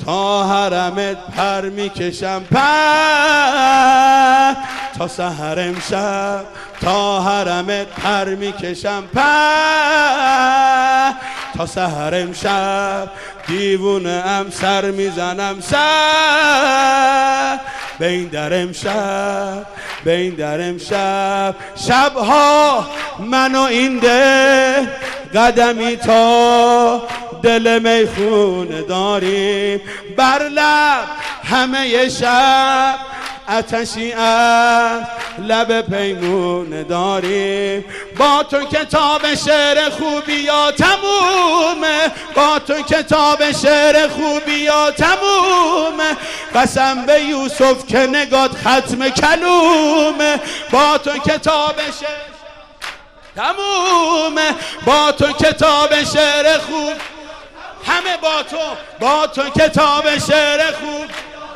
تا حرمت پر میکشم پر تا سحر امشب تا حرمت پر میکشم پر تا سحر امشب دیوونه ام سر میزنم سر به این در امشب به این در امشب شبها من و این دل قدمی تا دل میخونه داریم بر لب همه شب آتشی از لب پیمونه داریم با تو کتاب شعر خوبی ها تمومه با تو کتاب شعر خوبی ها تمومه قسم به یوسف که نگات ختم کلومه با تو کتاب شعر تمومه با تو کتاب شعر خوب همه با تو کتاب شعر خوب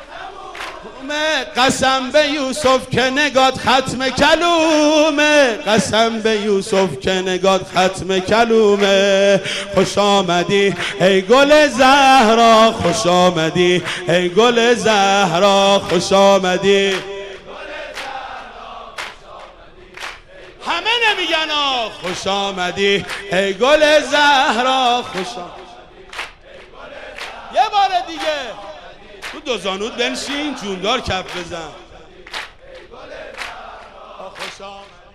قسم به یوسف که نگات ختم کلومه قسم به یوسف که نگات ختم کلومه خوش آمدی ای گل زهرا خوش آمدی ای گل زهرا خوش آمدی همه نمیگن خوش آمدی ای گل زهرا خوش آمدی یه بار دیگه تو دو زانوت بنشین جوندار کف بزن خوش آمدی